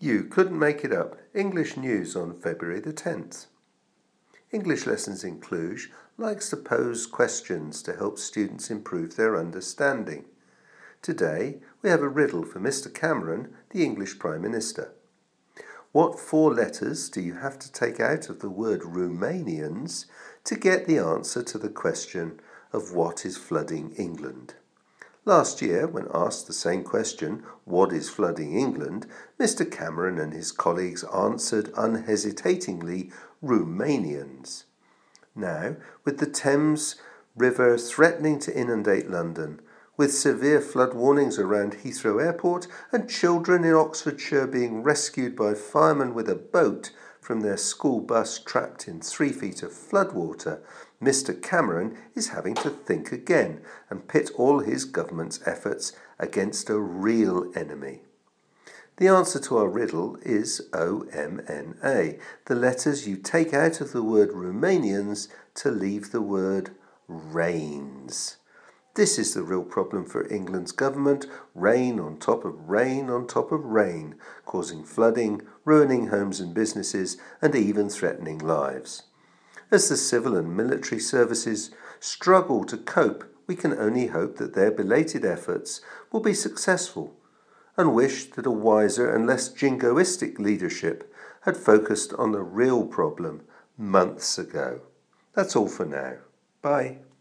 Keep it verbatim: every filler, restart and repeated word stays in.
You couldn't make it up. English news on February the tenth. English Lessons in Cluj likes to pose questions to help students improve their understanding. Today, we have a riddle for Mister Cameron, the English Prime Minister. What four letters do you have to take out of the word Romanians to get the answer to the question of what is flooding England? Last year, when asked the same question, what is flooding England, Mister Cameron and his colleagues answered unhesitatingly, Romanians. Now, with the Thames River threatening to inundate London, with severe flood warnings around Heathrow Airport and children in Oxfordshire being rescued by firemen with a boat from their school bus trapped in three feet of floodwater, Mister Cameron is having to think again and pit all his government's efforts against a real enemy. The answer to our riddle is O M N A, the letters you take out of the word Romanians to leave the word rains. This is the real problem for England's government, rain on top of rain on top of rain, causing flooding, ruining homes and businesses, and even threatening lives. As the civil and military services struggle to cope, we can only hope that their belated efforts will be successful, and wish that a wiser and less jingoistic leadership had focused on the real problem months ago. That's all for now. Bye.